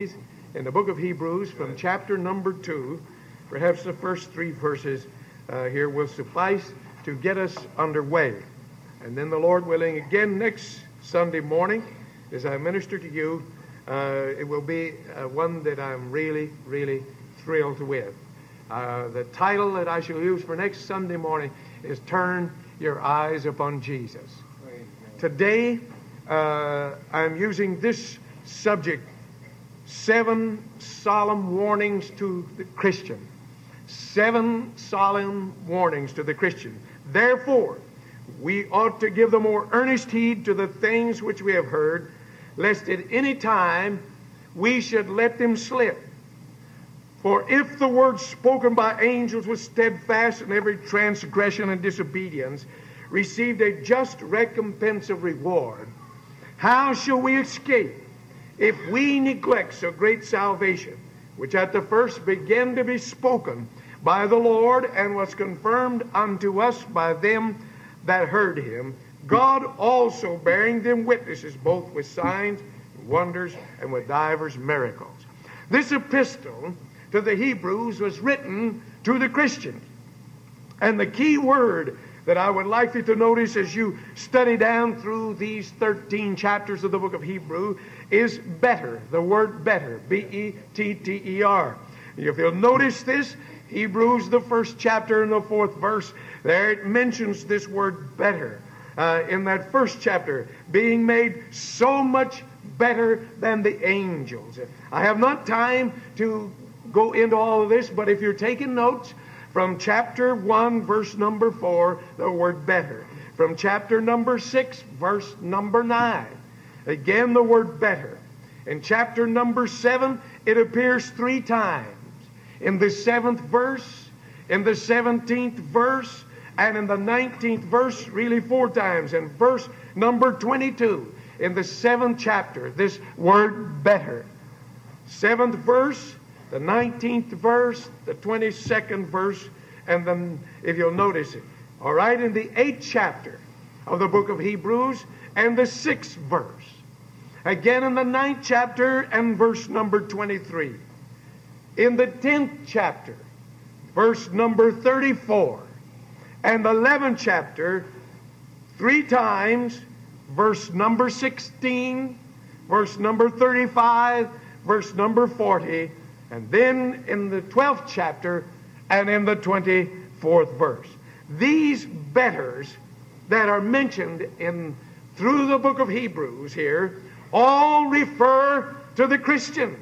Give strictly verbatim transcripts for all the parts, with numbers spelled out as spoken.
in the book of Hebrews from chapter number two. Perhaps the first three verses uh, here will suffice to get us underway. And then the Lord willing, again next Sunday morning, as I minister to you, uh, it will be uh, one that I'm really, really thrilled with. Uh, the title that I shall use for next Sunday morning is Turn Your Eyes Upon Jesus. Today, uh, I'm using this subject, Seven Solemn Warnings to the Christian. Seven solemn warnings to the Christian. Therefore, we ought to give the more earnest heed to the things which we have heard, lest at any time we should let them slip. For if the word spoken by angels was steadfast, and every transgression and disobedience received a just recompense of reward, how shall we escape if we neglect so great salvation, which at the first began to be spoken by the Lord, and was confirmed unto us by them that heard him, God also bearing them witnesses, both with signs, and wonders, and with divers miracles. This epistle to the Hebrews was written to the Christians. And the key word that I would like you to notice as you study down through these thirteen chapters of the book of Hebrew is better. The word better. B E T T E R. If you'll notice this, Hebrews, the first chapter and the fourth verse, there it mentions this word better. Uh, in that first chapter, being made so much better than the angels. I have not time to go into all of this, but if you're taking notes, from chapter one, verse number four, the word better. From chapter number six, verse number nine, again the word better. In chapter number seven, it appears three times. In the seventh verse, in the seventeenth verse, and in the nineteenth verse, really four times. In verse number twenty-two, in the seventh chapter, this word better. Seventh verse, the nineteenth verse, the twenty-second verse, and then, if you'll notice it, all right, in the eighth chapter of the book of Hebrews, and the sixth verse. Again in the ninth chapter and verse number twenty-three. In the tenth chapter, verse number thirty-four. And the eleventh chapter, three times, verse number sixteen, verse number thirty-five, verse number forty, and then in the twelfth chapter and in the twenty-fourth verse. These betters that are mentioned in through the book of Hebrews here all refer to the Christians.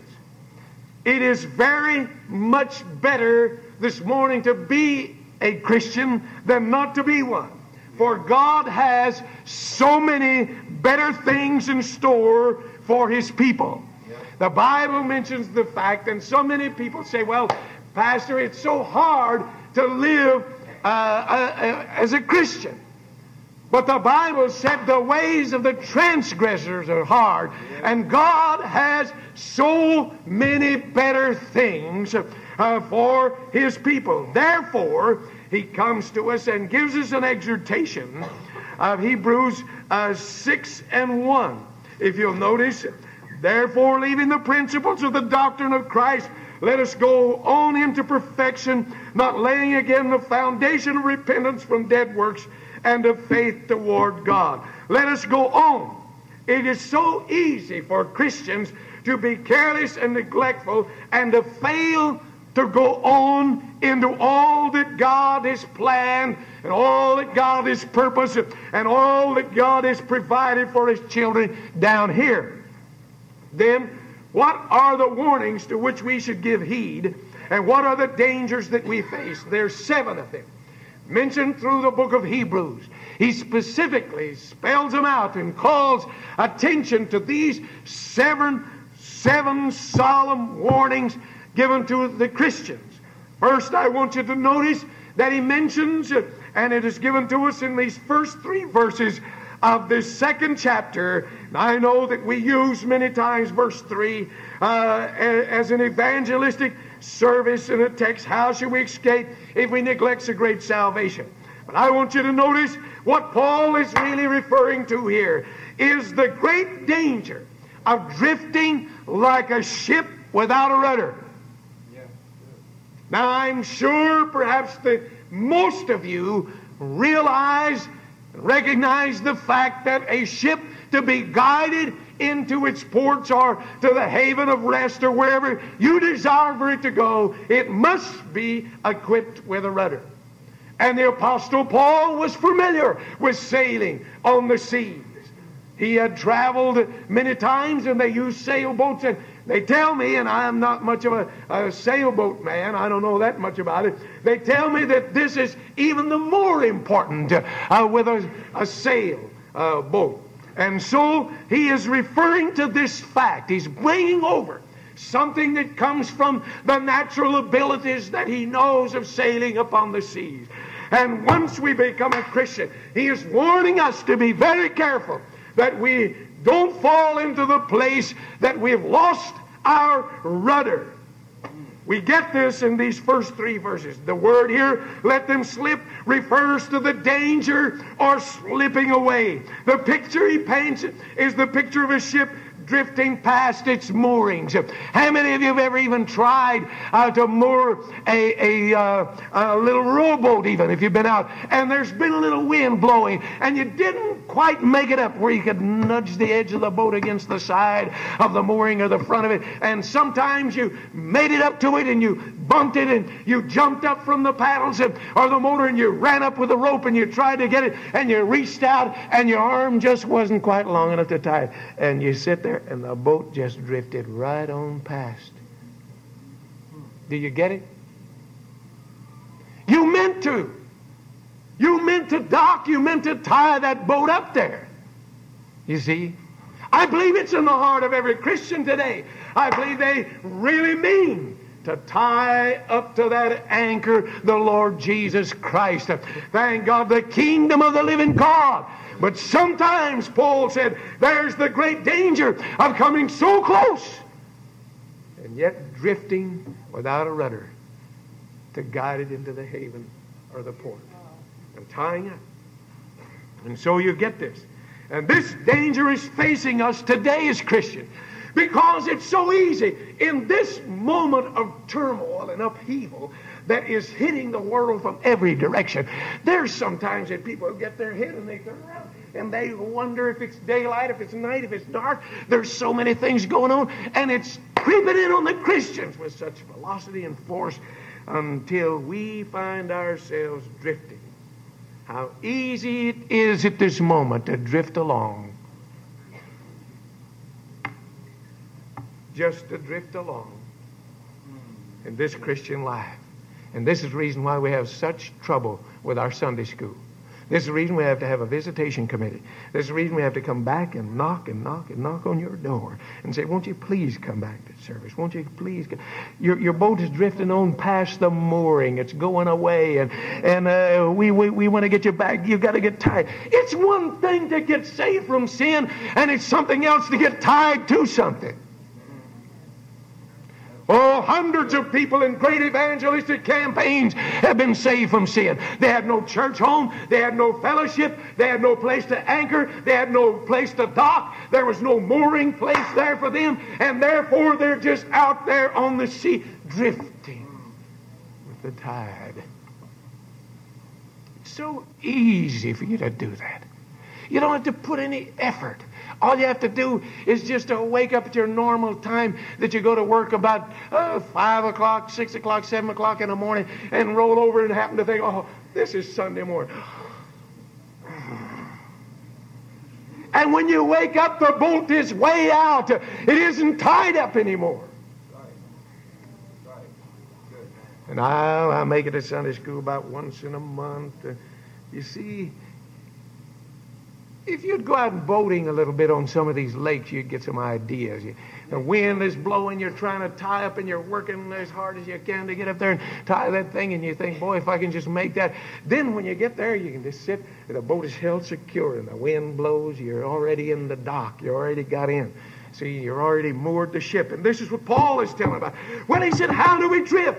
It is very much better this morning to be a Christian than not to be one. For God has so many better things in store for His people. The Bible mentions the fact, and so many people say, well, Pastor, it's so hard to live uh, uh, as a Christian. But the Bible said the ways of the transgressors are hard. And God has so many better things uh, for His people. Therefore, He comes to us and gives us an exhortation of Hebrews uh, six and one. If you'll notice, therefore, leaving the principles of the doctrine of Christ, let us go on into perfection, not laying again the foundation of repentance from dead works and of faith toward God. Let us go on. It is so easy for Christians to be careless and neglectful and to fail to go on into all that God has planned and all that God has purposed and all that God has provided for His children down here. Then, what are the warnings to which we should give heed, and what are the dangers that we face? There's seven of them mentioned through the book of Hebrews. He specifically spells them out and calls attention to these seven, seven solemn warnings given to the Christians. First, I want you to notice that he mentions, and it is given to us in these first three verses of this second chapter. I know that we use many times verse three uh, as an evangelistic service in a text. How shall we escape if we neglect so great salvation? But I want you to notice what Paul is really referring to here is the great danger of drifting like a ship without a rudder. Now, I'm sure perhaps that most of you realize and recognize the fact that a ship to be guided into its ports or to the haven of rest or wherever you desire for it to go, it must be equipped with a rudder. And the Apostle Paul was familiar with sailing on the seas. He had traveled many times, and they used sailboats. And they tell me, and I am not much of a, a sailboat man, I don't know that much about it. They tell me that this is even the more important uh, with a, a sail uh, boat. And so he is referring to this fact. He's bringing over something that comes from the natural abilities that he knows of sailing upon the seas. And once we become a Christian, he is warning us to be very careful that we don't fall into the place that we've lost our rudder. We get this in these first three verses. The word here, let them slip, refers to the danger or slipping away. The picture he paints is the picture of a ship drifting past its moorings. How many of you have ever even tried uh, to moor a, a, uh, a little rowboat, even if you've been out, and there's been a little wind blowing, and you didn't quite make it up where you could nudge the edge of the boat against the side of the mooring or the front of it, and sometimes you made it up to it and you bumped it and you jumped up from the paddles and, or the motor, and you ran up with the rope and you tried to get it, and you reached out and your arm just wasn't quite long enough to tie it, and you sit there and the boat just drifted right on past. Do you get it? You meant to. You meant to dock. You meant to tie that boat up there. You see? I believe it's in the heart of every Christian today. I believe they really mean to tie up to that anchor the Lord Jesus Christ. Thank God, the kingdom of the living God. But sometimes, Paul said, there's the great danger of coming so close and yet drifting without a rudder to guide it into the haven or the port and tying up. And so you get this. And this danger is facing us today as Christians, because it's so easy in this moment of turmoil and upheaval that is hitting the world from every direction. There's sometimes that people get their head and they turn around and they wonder if it's daylight, if it's night, if it's dark. There's so many things going on, and it's creeping in on the Christians with such velocity and force until we find ourselves drifting. How easy it is at this moment to drift along. Just to drift along in this Christian life. And this is the reason why we have such trouble with our Sunday school. This is the reason we have to have a visitation committee. This is the reason we have to come back and knock and knock and knock on your door and say, won't you please come back to service? Won't you please come? Your, your boat is drifting on past the mooring. It's going away, and, and uh, we, we, we want to get you back. You've got to get tied. It's one thing to get saved from sin, and it's something else to get tied to something. Oh, hundreds of people in great evangelistic campaigns have been saved from sin. They had no church home. They had no fellowship. They had no place to anchor. They had no place to dock. There was no mooring place there for them. And therefore, they're just out there on the sea, drifting with the tide. It's so easy for you to do that. You don't have to put any effort. All you have to do is just to wake up at your normal time that you go to work about uh, five o'clock, six o'clock, seven o'clock in the morning, and roll over and happen to think, oh, this is Sunday morning. And when you wake up, the boat is way out. It isn't tied up anymore. And I'll, I'll make it to Sunday school about once in a month. Uh, you see, if you'd go out and boating a little bit on some of these lakes, you'd get some ideas. You, the wind is blowing, you're trying to tie up, and you're working as hard as you can to get up there and tie that thing, and you think, boy, if I can just make that. Then when you get there, you can just sit, and the boat is held secure, and the wind blows, you're already in the dock, you already got in. See, you're already moored the ship. And this is what Paul is telling about. Well, he said, how do we drift?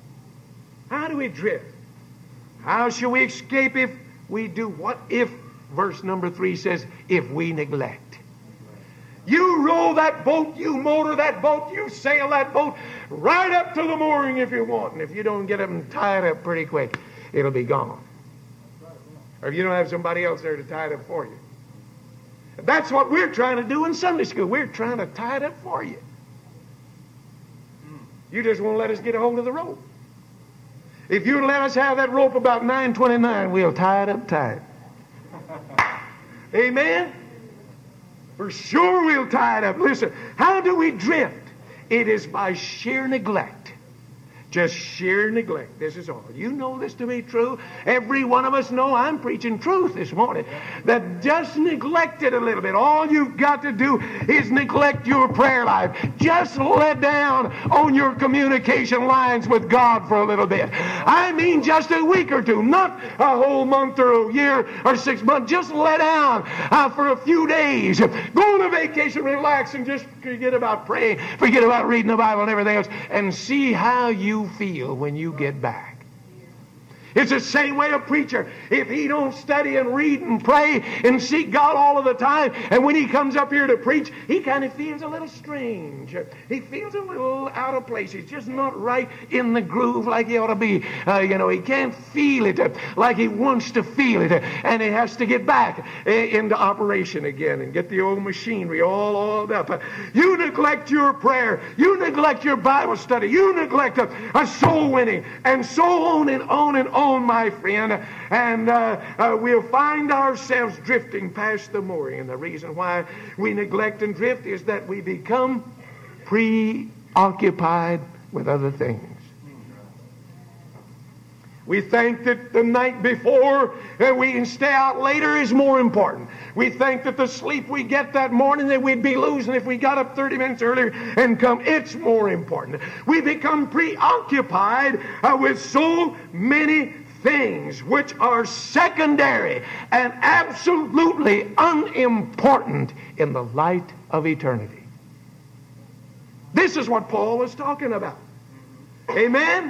How do we drift? How shall we escape if we do what? If verse number three says, if we neglect. You row that boat, you motor that boat, you sail that boat right up to the mooring if you want. And if you don't get them tied up pretty quick, it'll be gone. Or if you don't have somebody else there to tie it up for you. That's what we're trying to do in Sunday school. We're trying to tie it up for you. You just won't let us get a hold of the rope. If you let us have that rope about nine twenty-nine, we'll tie it up tight. Amen? For sure we'll tie it up. Listen, how do we drift? It is by sheer neglect. Just sheer neglect. This is all. You know this to be true. Every one of us know I'm preaching truth this morning. That just neglect it a little bit. All you've got to do is neglect your prayer life. Just let down on your communication lines with God for a little bit. I mean just a week or two. Not a whole month or a year or six months. Just let down uh, for a few days. Go on a vacation, relax, and just forget about praying. Forget about reading the Bible and everything else. And see how you feel when you get back. It's the same way a preacher, if he don't study and read and pray and seek God all of the time, and when he comes up here to preach, he kind of feels a little strange. He feels a little out of place. He's just not right in the groove like he ought to be. Uh, you know, he can't feel it uh, like he wants to feel it, uh, and he has to get back uh, into operation again and get the old machinery all oiled up. Uh, you neglect your prayer. You neglect your Bible study. You neglect uh, a soul winning, and so on and on and on. My friend, and uh, uh, we'll find ourselves drifting past the mooring. And the reason why we neglect and drift is that we become preoccupied with other things. We think that the night before uh, we can stay out later is more important. We think that the sleep we get that morning that we'd be losing if we got up thirty minutes earlier and come, it's more important. We become preoccupied uh, with so many things which are secondary and absolutely unimportant in the light of eternity. This is what Paul was talking about. Amen?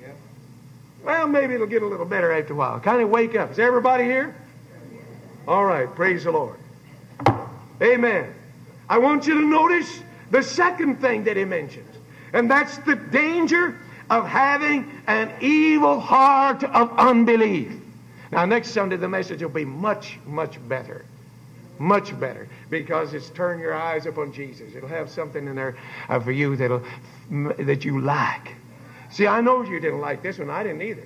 Well, maybe it'll get a little better after a while. Kind of wake up. Is everybody here? All right. Praise the Lord. Amen. I want you to notice the second thing that he mentions, and that's the danger of having an evil heart of unbelief. Now, next Sunday, the message will be much, much better. Much better. Because it's turn your eyes upon Jesus. It'll have something in there uh, for you that'll, that you like. See, I know you didn't like this one. I didn't either.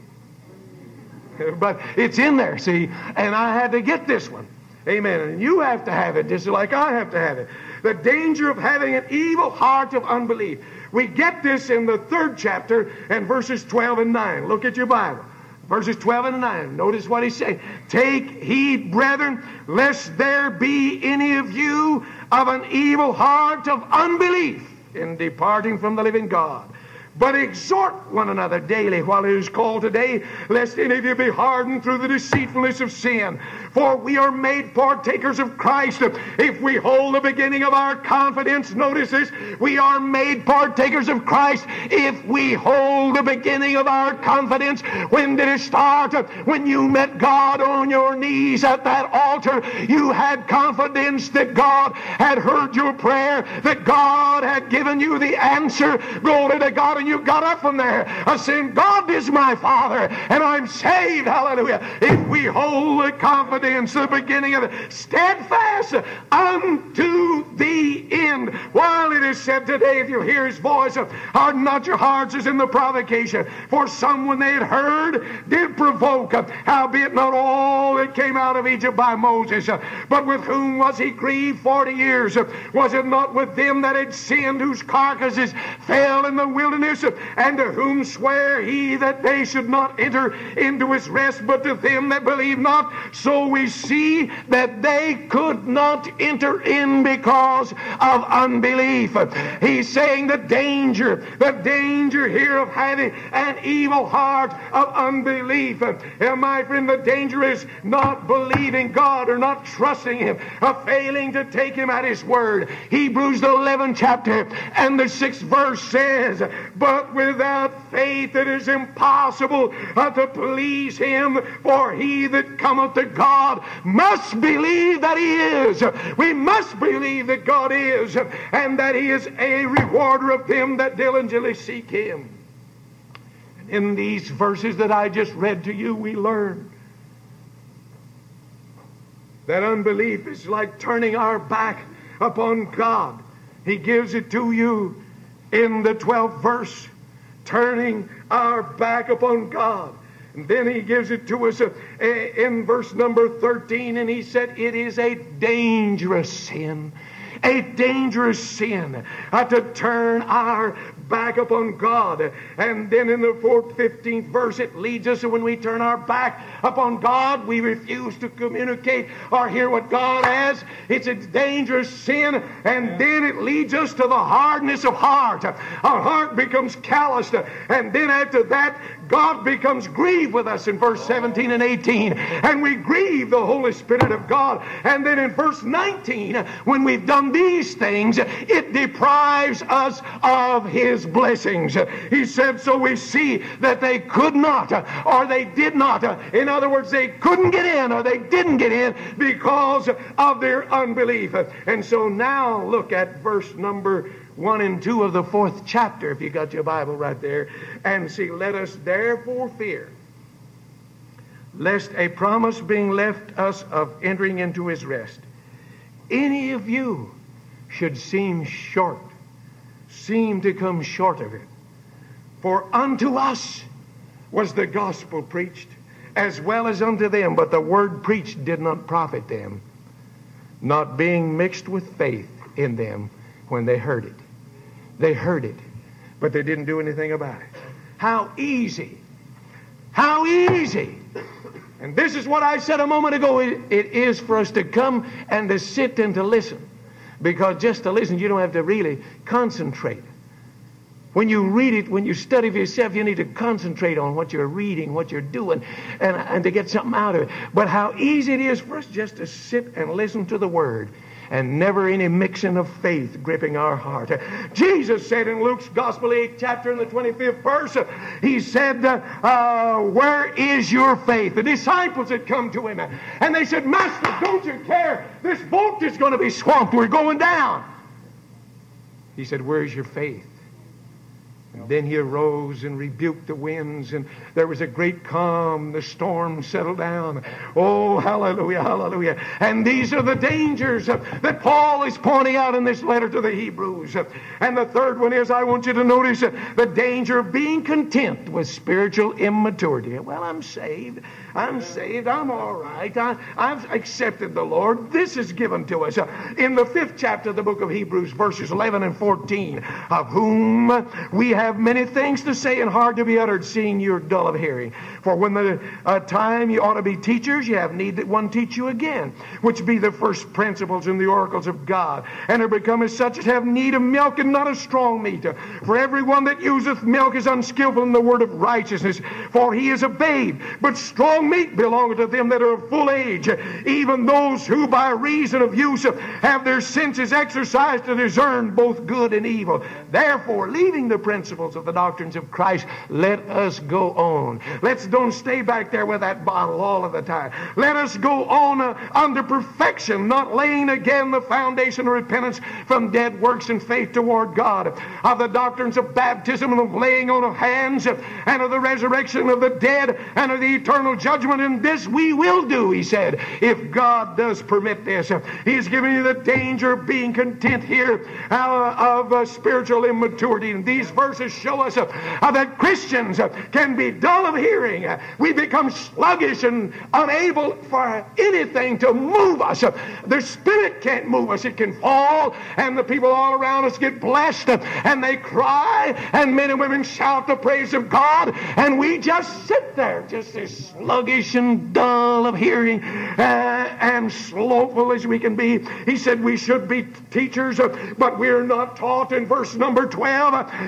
But it's in there, see. And I had to get this one. Amen. And you have to have it just like I have to have it. The danger of having an evil heart of unbelief. We get this in the third chapter and verses twelve and nine. Look at your Bible. Verses twelve and nine. Notice what he's saying. Take heed, brethren, lest there be any of you of an evil heart of unbelief in departing from the living God. But exhort one another daily while it is called today, lest any of you be hardened through the deceitfulness of sin. For we are made partakers of Christ if we hold the beginning of our confidence. Notice this. We are made partakers of Christ if we hold the beginning of our confidence. When did it start? When you met God on your knees at that altar, you had confidence that God had heard your prayer, that God had given you the answer. Glory to God. And you got up from there. I said, God is my Father, and I'm saved. Hallelujah. If we hold the confidence, the beginning of it, steadfast unto the end. While it is said today, if you hear his voice, harden not your hearts as in the provocation. For some, when they had heard, did provoke. Howbeit not all that came out of Egypt by Moses. But with whom was he grieved forty years? Was it not with them that had sinned, whose carcasses fell in the wilderness? And to whom sware he that they should not enter into his rest, but to them that believe not? So we see that they could not enter in because of unbelief. He's saying the danger, the danger here of having an evil heart of unbelief. And my friend, the danger is not believing God or not trusting him, of failing to take him at his word. Hebrews the eleventh chapter and the sixth verse says, but without faith it is impossible uh, to please him, for he that cometh to God God must believe that He is. We must believe that God is, and that He is a rewarder of them that diligently seek Him. And in these verses that I just read to you, we learn that unbelief is like turning our back upon God. He gives it to you in the twelfth verse, turning our back upon God. And then He gives it to us in verse number thirteen, and He said it is a dangerous sin. A dangerous sin uh, to turn our back upon God. And then in the fourth, fifteenth verse, it leads us, when we turn our back upon God, we refuse to communicate or hear what God has. It's a dangerous sin. And then it leads us to the hardness of heart. Our heart becomes calloused. And then after that, God becomes grieved with us in verse seventeen and eighteen. And we grieve the Holy Spirit of God. And then in verse nineteen, when we've done these things, it deprives us of His blessings. He said, so we see that they could not, or they did not. In other words, they couldn't get in, or they didn't get in because of their unbelief. And so now look at verse number one and two of the fourth chapter, if you got your Bible right there, and see, let us therefore fear, lest a promise being left us of entering into His rest, any of you should seem short, seem to come short of it. For unto us was the gospel preached, as well as unto them, but the word preached did not profit them, not being mixed with faith in them when they heard it. They heard it, but they didn't do anything about it. How easy, how easy. And this is what I said a moment ago, it, it is for us to come and to sit and to listen. Because just to listen, you don't have to really concentrate. When you read it, when you study for yourself, you need to concentrate on what you're reading, what you're doing, and, and to get something out of it. But how easy it is for us just to sit and listen to the Word, and never any mixing of faith gripping our heart. Jesus said in Luke's Gospel, eighth chapter, in the twenty-fifth verse, He said, uh, where is your faith? The disciples had come to Him, and they said, Master, don't you care? This boat is going to be swamped. We're going down. He said, where's your faith? And then He arose and rebuked the winds, and there was a great calm. The storm settled down. Oh, hallelujah, hallelujah. And these are the dangers that Paul is pointing out in this letter to the Hebrews. And the third one is, I want you to notice the danger of being content with spiritual immaturity. Well, I'm saved. I'm saved. I'm all right. I, I've accepted the Lord. This is given to us. In the fifth chapter of the book of Hebrews, verses eleven and fourteen, of whom we have many things to say and hard to be uttered, seeing you're dull of hearing. For when the uh, time you ought to be teachers, you have need that one teach you again, which be the first principles and the oracles of God, and are become as such as have need of milk and not of strong meat. For everyone that useth milk is unskillful in the word of righteousness, for he is a babe. But strong meat belongeth to them that are of full age, even those who by reason of use have their senses exercised to discern both good and evil. Therefore, leaving the principles of the doctrines of Christ, let us go on. Let's don't stay back there with that bottle all of the time. Let us go on uh, under perfection, not laying again the foundation of repentance from dead works and faith toward God, of the doctrines of baptism and of laying on of hands, and of the resurrection of the dead, and of the eternal judgment. And this we will do, he said, if God does permit this. He's giving you the danger of being content here uh, of uh, spiritual immaturity. And these verses show us uh, uh, that Christians uh, can be dull of hearing. Uh, we become sluggish and unable for anything to move us. Uh, the Spirit can't move us. It can fall, and the people all around us get blessed, uh, and they cry, and men and women shout the praise of God, and we just sit there, just as sluggish and dull of hearing uh, and slothful as we can be. He said we should be teachers, uh, but we're not taught. In verse number twelve, uh, he said,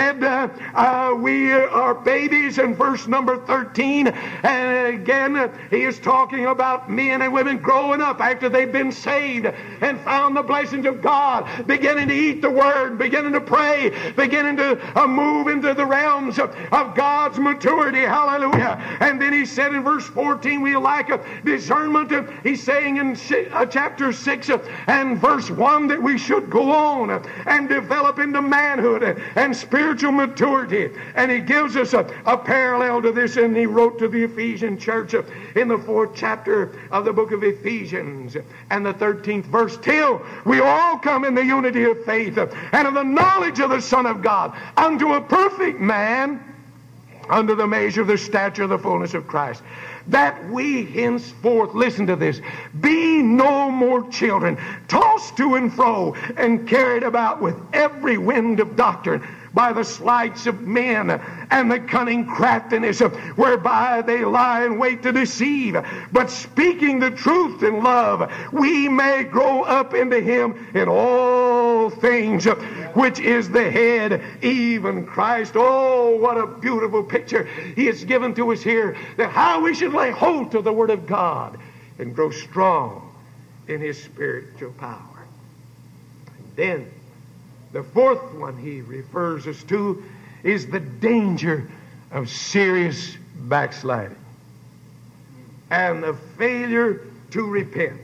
said uh, uh, we are babies in verse number thirteen. And again, uh, he is talking about men and women growing up after they've been saved and found the blessings of God, beginning to eat the Word, beginning to pray, beginning to uh, move into the realms of, of God's maturity. Hallelujah. And then he said in verse fourteen, we lack a discernment. Uh, he's saying in uh, chapter six uh, and verse one that we should go on uh, and develop into manhood uh, and spiritual maturity. And he gives us a, a parallel to this, and he wrote to the Ephesian church uh, in the fourth chapter of the book of Ephesians and the thirteenth verse, till we all come in the unity of faith uh, and of the knowledge of the Son of God, unto a perfect man, under the measure of the stature of the fullness of Christ, that we henceforth, listen to this, be no more children, tossed to and fro and carried about with every wind of doctrine, by the sleights of men and the cunning craftiness whereby they lie in wait to deceive. But speaking the truth in love, we may grow up into Him in all things, which is the head, even Christ. Oh, what a beautiful picture He has given to us here, that how we should lay hold to the Word of God and grow strong in His spiritual power. And then the fourth one he refers us to is the danger of serious backsliding and the failure to repent.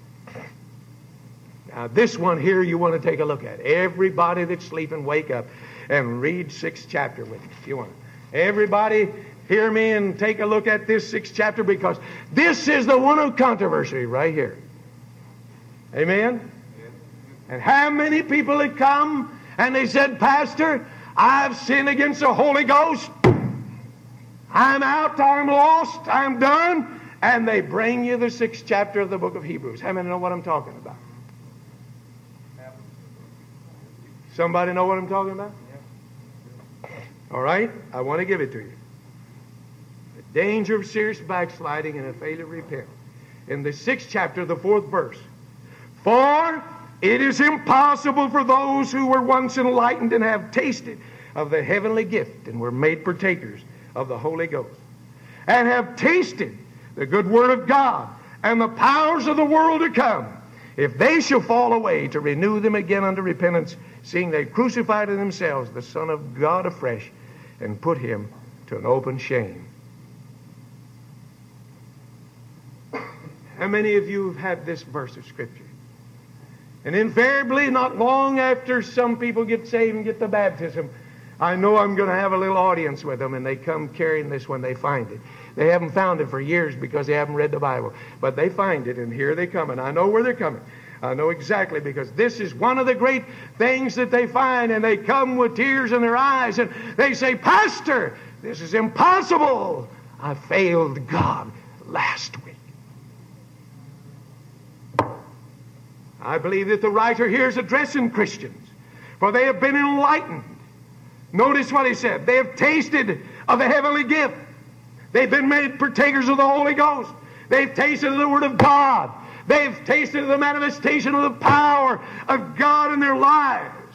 Now, this one here you want to take a look at. Everybody that's sleeping, wake up and read sixth chapter with me. If you want to. Everybody hear me and take a look at this sixth chapter, because this is the one of controversy right here. Amen? And how many people had come and they said, Pastor, I've sinned against the Holy Ghost. I'm out, I'm lost, I'm done. And they bring you the sixth chapter of the book of Hebrews. How many know what I'm talking about? Somebody know what I'm talking about? All right, I want to give it to you. The danger of serious backsliding and a failure to repent. In the sixth chapter, the fourth verse. For it is impossible for those who were once enlightened and have tasted of the heavenly gift and were made partakers of the Holy Ghost, and have tasted the good word of God and the powers of the world to come, if they shall fall away, to renew them again unto repentance, seeing they crucified in themselves the Son of God afresh and put Him to an open shame. How many of you have had this verse of Scripture? And invariably, not long after some people get saved and get the baptism, I know I'm going to have a little audience with them, and they come carrying this when they find it. They haven't found it for years because they haven't read the Bible. But they find it, and here they come, and I know where they're coming. I know exactly, because this is one of the great things that they find, and they come with tears in their eyes, and they say, Pastor, this is impossible. I failed God last week. I believe that the writer here is addressing Christians, for they have been enlightened. Notice what he said. They have tasted of the heavenly gift. They've been made partakers of the Holy Ghost. They've tasted of the Word of God. They've tasted of the manifestation of the power of God in their lives.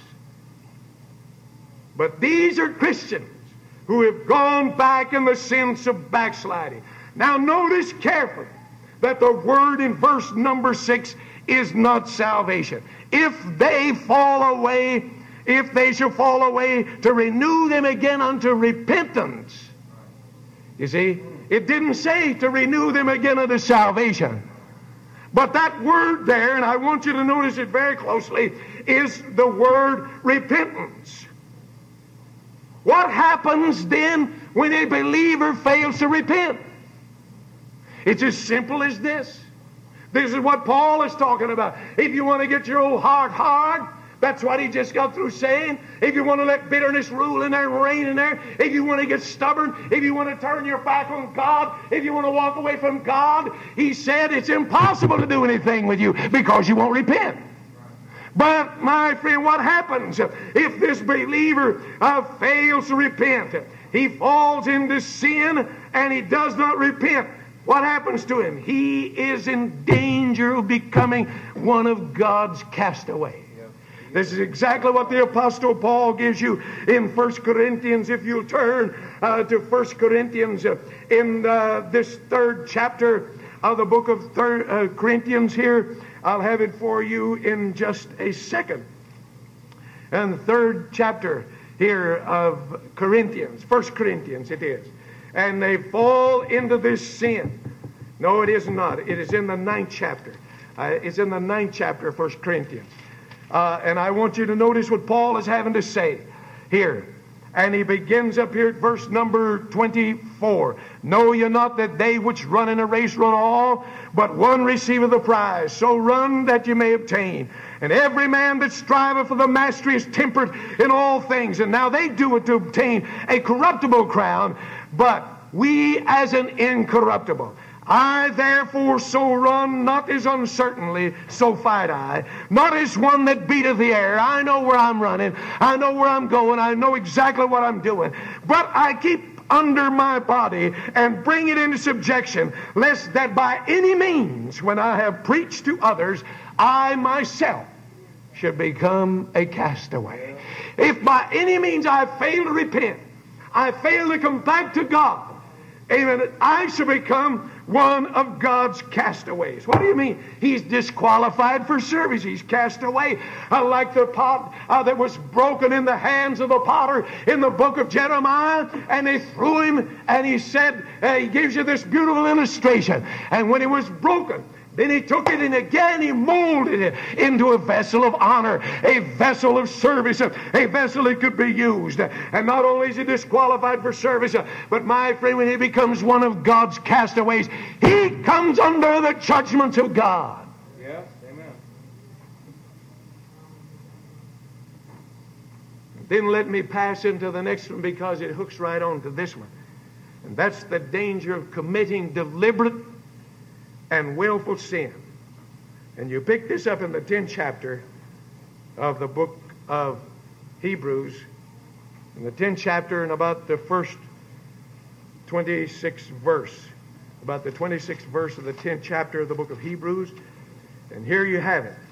But these are Christians who have gone back in the sense of backsliding. Now notice carefully that the word in verse number six is not salvation. If they fall away, if they shall fall away, to renew them again unto repentance. You see, it didn't say to renew them again unto salvation. But that word there, and I want you to notice it very closely, is the word repentance. What happens then when a believer fails to repent? It's as simple as this. This is what Paul is talking about. If you want to get your old heart hard, that's what he just got through saying. If you want to let bitterness rule in there and reign in there, if you want to get stubborn, if you want to turn your back on God, if you want to walk away from God, he said it's impossible to do anything with you because you won't repent. But, my friend, what happens if this believer uh, fails to repent? He falls into sin and he does not repent. What happens to him? He is in danger of becoming one of God's castaways. This is exactly what the Apostle Paul gives you in First Corinthians. If you'll turn uh, to First Corinthians uh, in uh, this third chapter of the book of third, uh, Corinthians here, I'll have it for you in just a second. And the third chapter here of Corinthians, First Corinthians it is. And they fall into this sin. No, it is not. It is in the ninth chapter. Uh, it's in the ninth chapter of First Corinthians. Uh, and I want you to notice what Paul is having to say here. And he begins up here at verse number twenty-four. Know ye not that they which run in a race run all, but one receiveth the prize. So run that ye may obtain. And every man that striveth for the mastery is temperate in all things. And now they do it to obtain a corruptible crown, but we as an incorruptible. I therefore so run, not as uncertainly, so fight I. Not as one that beateth the air. I know where I'm running. I know where I'm going. I know exactly what I'm doing. But I keep under my body and bring it into subjection, lest that by any means, when I have preached to others, I myself should become a castaway. If by any means I fail to repent, I fail to come back to God, amen, I shall become one of God's castaways. What do you mean? He's disqualified for service. He's cast away. Uh, like the pot uh, that was broken in the hands of the potter in the book of Jeremiah. And they threw him, and he said, uh, he gives you this beautiful illustration. And when it was broken, then he took it and again he molded it into a vessel of honor, a vessel of service, a vessel that could be used. And not only is he disqualified for service, but my friend, when he becomes one of God's castaways, he comes under the judgments of God. Yes, amen. Then let me pass into the next one because it hooks right on to this one. And that's the danger of committing deliberate and willful sin. And you pick this up in the tenth chapter of the book of Hebrews. In the tenth chapter and about the first twenty-sixth verse. About the twenty-sixth verse of the tenth chapter of the book of Hebrews. And here you have it.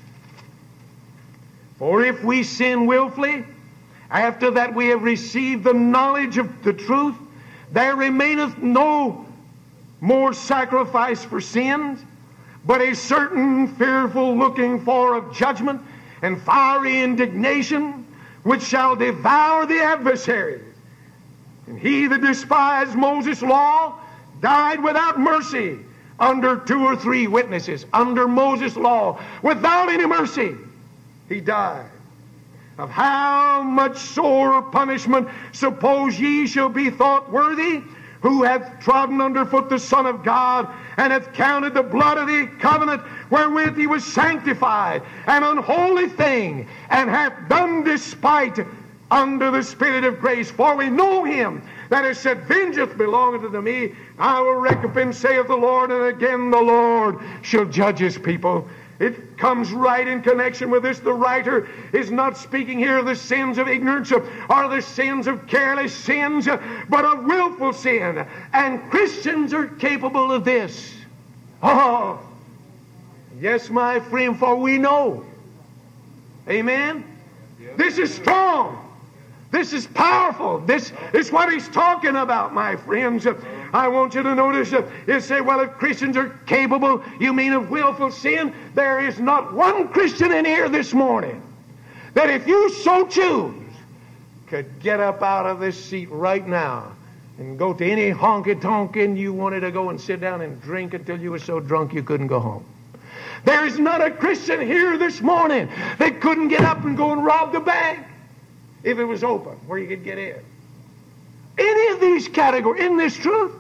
For if we sin willfully, after that we have received the knowledge of the truth, there remaineth no more sacrifice for sins, but a certain fearful looking for of judgment and fiery indignation, which shall devour the adversaries. And he that despised Moses' law died without mercy under two or three witnesses. Under Moses' law, without any mercy, he died. Of how much sore punishment suppose ye shall be thought worthy, who hath trodden under foot the Son of God, and hath counted the blood of the covenant wherewith he was sanctified an unholy thing, and hath done despite under the Spirit of grace? For we know him that has said, Vengeance belongeth unto me, I will recompense, saith the Lord. And again the Lord shall judge his people. It comes right in connection with this. The writer is not speaking here of the sins of ignorance or the sins of careless sins, but of willful sin. And Christians are capable of this. Oh, yes, my friend, for we know. Amen? This is strong. This is powerful. This is what he's talking about, my friends. I want you to notice, uh, you say, well, if Christians are capable, you mean of willful sin? There is not one Christian in here this morning that if you so choose could get up out of this seat right now and go to any honky-tonk and you wanted to go and sit down and drink until you were so drunk you couldn't go home. There is not a Christian here this morning that couldn't get up and go and rob the bank if it was open, where you could get in. Any of these categories, isn't this truth?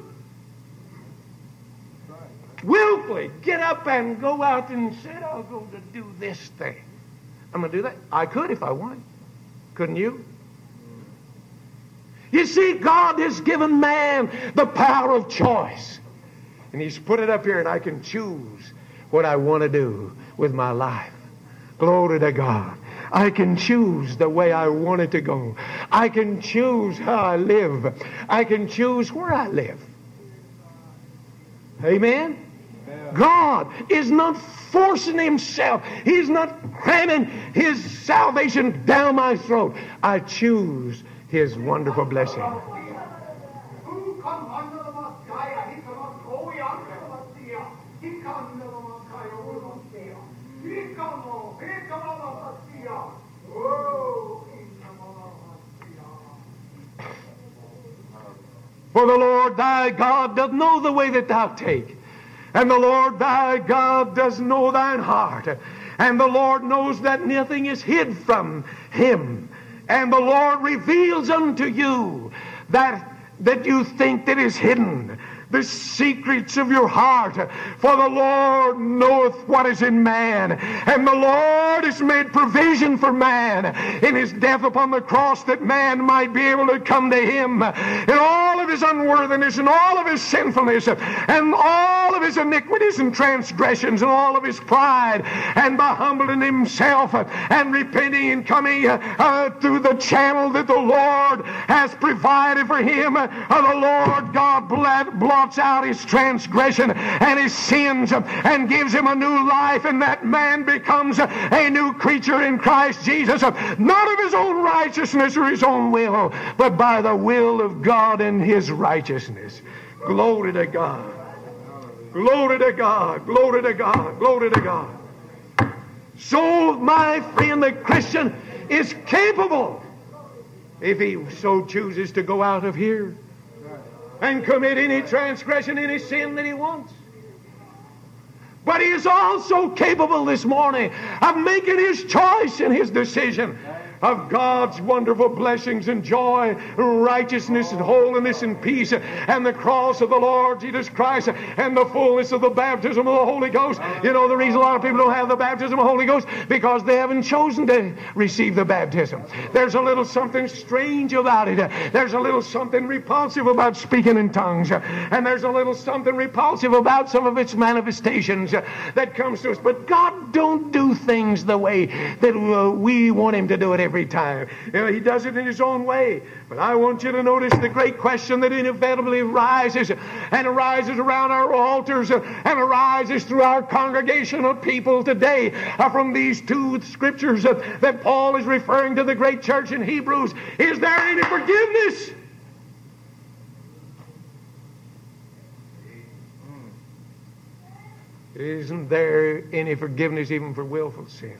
Willfully get up and go out and say, I'll go to do this thing. I'm going to do that. I could if I wanted. Couldn't you? You see, God has given man the power of choice. And he's put it up here, and I can choose what I want to do with my life. Glory to God. I can choose the way I want it to go. I can choose how I live. I can choose where I live. Amen? Amen. God is not forcing himself. He's not cramming his salvation down my throat. I choose his wonderful blessing. For the Lord thy God doth know the way that thou take, and the Lord thy God does know thine heart, and the Lord knows that nothing is hid from him, and the Lord reveals unto you that that you think that is hidden, the secrets of your heart. For the Lord knoweth what is in man, and the Lord has made provision for man in his death upon the cross, that man might be able to come to him in all of his unworthiness and all of his sinfulness and all of his iniquities and transgressions and all of his pride, and by humbling himself and repenting and coming uh, through the channel that the Lord has provided for him, uh, the Lord God blots out his transgression and his sins and gives him a new life, and that man becomes a new creature in Christ Jesus, not of his own righteousness or his own will, but by the will of God and his righteousness. Glory to God. Glory to God. Glory to God. Glory to God. So, my friend, the Christian is capable, if he so chooses, to go out of here and commit any transgression, any sin that he wants. But he is also capable this morning of making his choice and his decision of God's wonderful blessings and joy, righteousness and holiness and peace, and the cross of the Lord Jesus Christ, and the fullness of the baptism of the Holy Ghost. You know the reason a lot of people don't have the baptism of the Holy Ghost? Because they haven't chosen to receive the baptism. There's a little something strange about it. There's a little something repulsive about speaking in tongues. And there's a little something repulsive about some of its manifestations that comes to us. But God don't do things the way that uh, we want him to do it every time. You know, he does it in his own way. But I want you to notice the great question that inevitably arises, and arises around our altars, and arises through our congregational people today uh, from these two scriptures uh, that Paul is referring to the great church in Hebrews. Is there any forgiveness? Isn't there any forgiveness even for willful sin?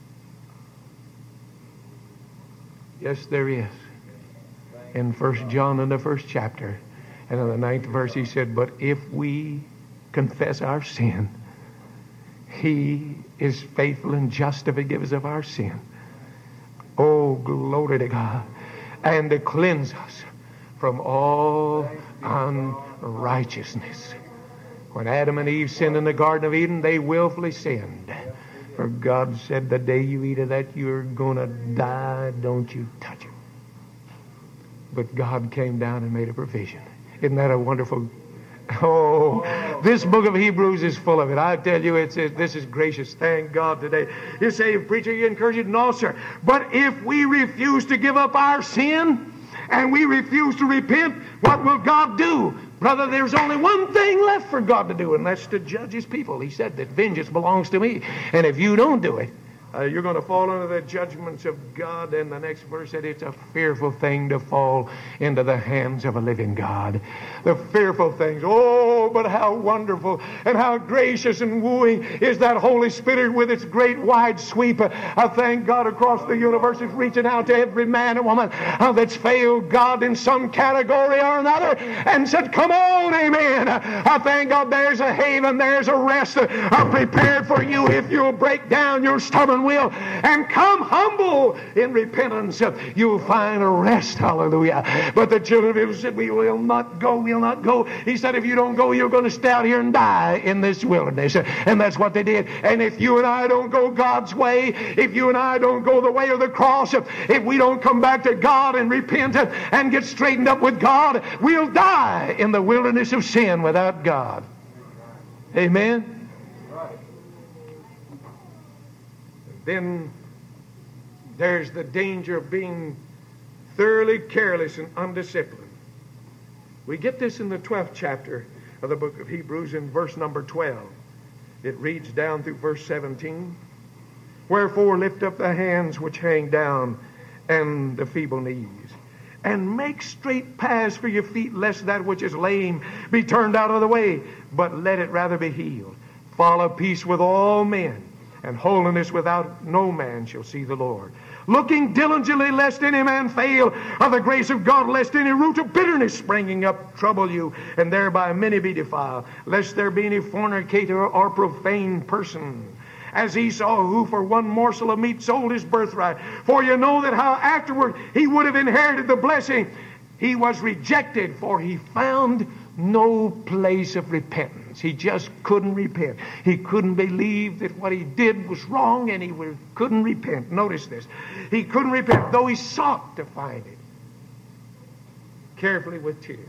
Yes, there is. In First John, in the first chapter, and in the ninth verse, he said, but if we confess our sin, he is faithful and just to forgive us of our sin. Oh, glory to God. And to cleanse us from all unrighteousness. When Adam and Eve sinned in the Garden of Eden, they willfully sinned. For God said, the day you eat of that, you're going to die. Don't you touch it. But God came down and made a provision. Isn't that a wonderful... Oh, this book of Hebrews is full of it. I tell you, it's, it, this is gracious. Thank God today. You say, preacher, you encourage it? No, sir. But if we refuse to give up our sin and we refuse to repent, what will God do? Brother, there's only one thing left for God to do, and that's to judge his people. He said that vengeance belongs to me. And if you don't do it, uh, you're going to fall under the judgments of God. And the next verse said it's a fearful thing to fall into the hands of a living God. The fearful things. Oh, but how wonderful and how gracious and wooing is that Holy Spirit with its great wide sweep. I thank God across the universe is reaching out to every man and woman uh, that's failed God in some category or another and said, come on, amen. I thank God there's a haven, there's a rest uh, prepared for you if you'll break down your stubborn will and come humble in repentance. You'll find a rest. Hallelujah. But the children of Israel said, we will not go, we'll not go. He said, if you don't go, you're going to stay out here and die in this wilderness. And that's what they did. And if you and I don't go God's way, if you and I don't go the way of the cross, if we don't come back to God and repent and get straightened up with God, we'll die in the wilderness of sin without God. Amen. Then there's the danger of being thoroughly careless and undisciplined. We get this in the twelfth chapter of the book of Hebrews in verse number twelve. It reads down through verse seventeen. Wherefore lift up the hands which hang down, and the feeble knees, and make straight paths for your feet, lest that which is lame be turned out of the way, but let it rather be healed. Follow peace with all men, and holiness without no man shall see the Lord. Looking diligently lest any man fail of the grace of God, lest any root of bitterness springing up trouble you, and thereby many be defiled, lest there be any fornicator or profane person, as Esau, who for one morsel of meat sold his birthright. For you know that how afterward he would have inherited the blessing. He was rejected, for he found no place of repentance. He just couldn't repent. He couldn't believe that what he did was wrong, and he couldn't repent. Notice this. He couldn't repent, though he sought to find it carefully with tears.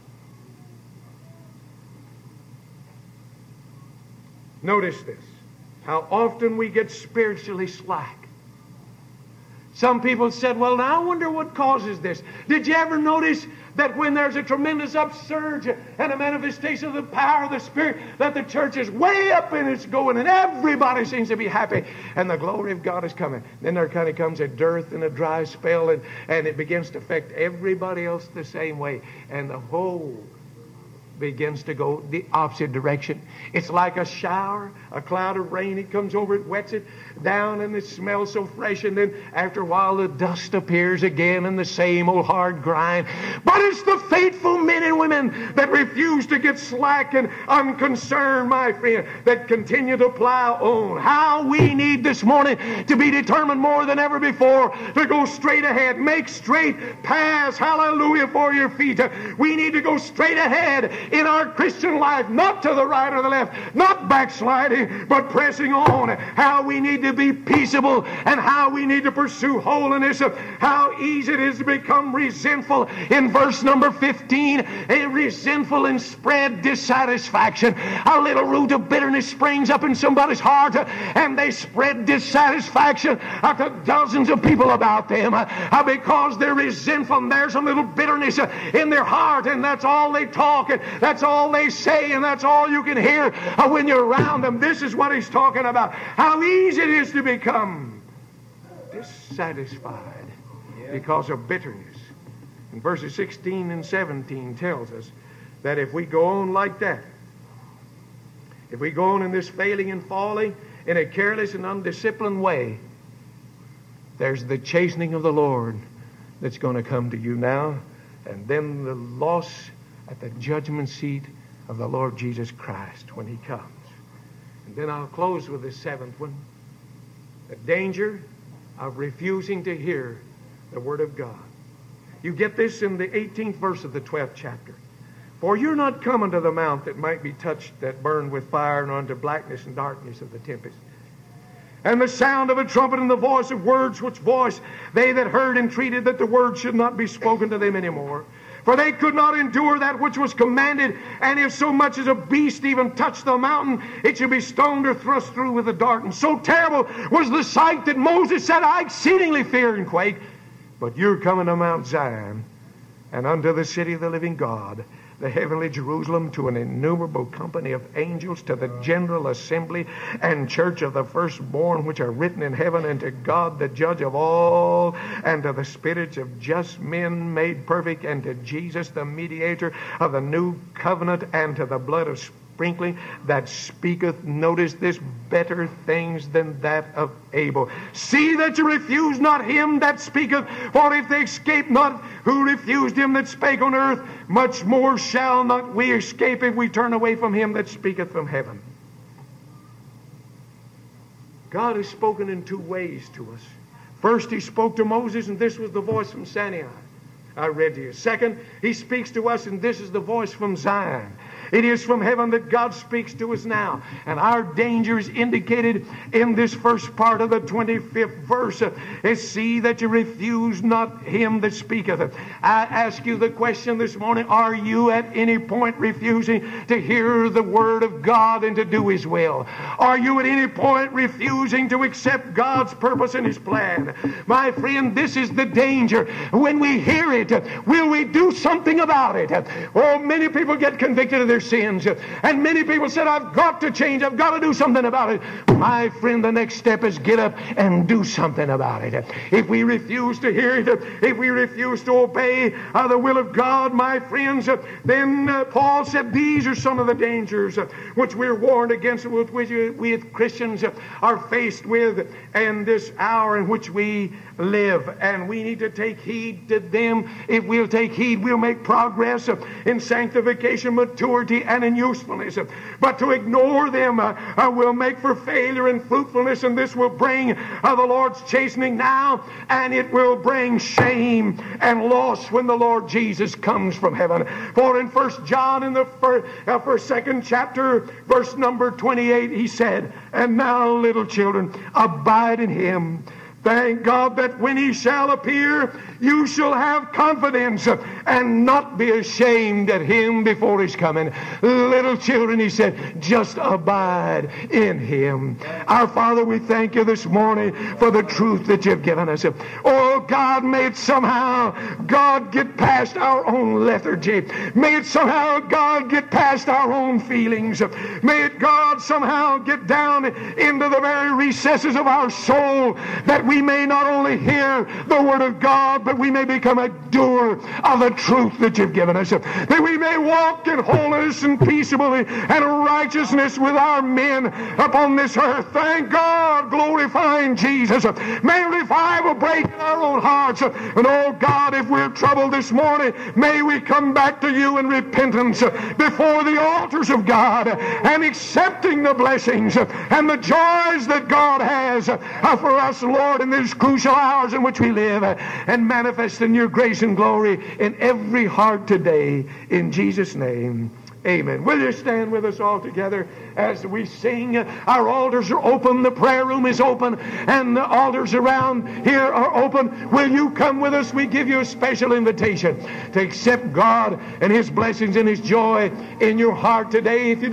Notice this. How often we get spiritually slack. Some people said, well, now I wonder what causes this. Did you ever notice that when there's a tremendous upsurge and a manifestation of the power of the Spirit, that the church is way up and it's going and everybody seems to be happy and the glory of God is coming? Then there kind of comes a dearth and a dry spell, and, and it begins to affect everybody else the same way. And the whole begins to go the opposite direction. It's like a shower, a cloud of rain. It comes over, it wets it down, and it smells so fresh. And then after a while, the dust appears again and the same old hard grind. But it's the faithful men and women that refuse to get slack and unconcerned, my friend, that continue to plow on. How we need this morning to be determined more than ever before to go straight ahead. Make straight paths, hallelujah, for your feet. We need to go straight ahead in our Christian life, not to the right or the left, not backsliding, but pressing on. How we need to be peaceable, and how we need to pursue holiness. How easy it is to become resentful. In verse number fifteen, a resentful and spread dissatisfaction. A little root of bitterness springs up in somebody's heart, and they spread dissatisfaction to dozens of people about them because they're resentful, and there's a little bitterness in their heart, and that's all they talk. That's all they say, and that's all you can hear when you're around them. This is what he's talking about. How easy it is to become dissatisfied because of bitterness. And verses sixteen and seventeen tells us that if we go on like that, if we go on in this failing and falling in a careless and undisciplined way, there's the chastening of the Lord that's going to come to you now, and then the loss at the judgment seat of the Lord Jesus Christ when he comes. And then I'll close with the seventh one. The danger of refusing to hear the Word of God. You get this in the eighteenth verse of the twelfth chapter. For you're not come unto the mount that might be touched, that burned with fire, and unto blackness and darkness of the tempest, and the sound of a trumpet, and the voice of words, which voice they that heard entreated that the word should not be spoken to them any more. For they could not endure that which was commanded, and if so much as a beast even touched the mountain, it should be stoned or thrust through with a dart. And so terrible was the sight that Moses said, I exceedingly fear and quake. But you're coming to Mount Zion, and unto the city of the living God, the heavenly Jerusalem, to an innumerable company of angels, to the general assembly and church of the firstborn which are written in heaven, and to God the judge of all, and to the spirits of just men made perfect, and to Jesus the mediator of the new covenant, and to the blood of sprinkling that speaketh, notice this, better things than that of Abel. See that you refuse not him that speaketh, for if they escape not who refused him that spake on earth, much more shall not we escape if we turn away from him that speaketh from heaven. God has spoken in two ways to us. First, he spoke to Moses, and this was the voice from Sinai I read to you. Second, he speaks to us, and this is the voice from Zion. It is from heaven that God speaks to us now. And our danger is indicated in this first part of the twenty-fifth verse. Is see that you refuse not him that speaketh. I ask you the question this morning, are you at any point refusing to hear the word of God and to do his will? Are you at any point refusing to accept God's purpose and his plan? My friend, this is the danger. When we hear it, will we do something about it? Oh, many people get convicted of their their sins. And many people said, I've got to change. I've got to do something about it. My friend, the next step is get up and do something about it. If we refuse to hear it, if we refuse to obey uh, the will of God, my friends, uh, then uh, Paul said these are some of the dangers uh, which we're warned against, with which we as Christians uh, are faced with in this hour in which we live. And we need to take heed to them. If we'll take heed, we'll make progress uh, in sanctification, maturity, and in usefulness. Uh, but to ignore them uh, uh, will make for failure and fruitfulness, and this will bring uh, the Lord's chastening now, and it will bring shame and loss when the Lord Jesus comes from heaven. For in First John, in the first, uh, first second chapter, verse number twenty-eight, he said, and now, little children, abide in him. Thank God that when he shall appear, you shall have confidence and not be ashamed at him before his coming. Little children, he said, just abide in him. Our Father, we thank you this morning for the truth that you've given us. Oh God, may it somehow, God, get past our own lethargy. May it somehow, God, get past our own feelings. May it, God, somehow get down into the very recesses of our soul, that we may not only hear the Word of God, but we may become a doer of the truth that you've given us. That we may walk in holiness and peaceably and righteousness with our men upon this earth. Thank God, glorifying Jesus. May revival break in our own hearts. And oh God, if we're troubled this morning, may we come back to you in repentance before the altars of God, and accepting the blessings and the joys that God has for us, Lord, in these crucial hours in which we live, and manifest in your grace and glory in every heart today. In Jesus' name, amen. Will you stand with us all together as we sing? Our altars are open, the prayer room is open, and the altars around here are open. Will you come with us? We give you a special invitation to accept God and his blessings and his joy in your heart today. If you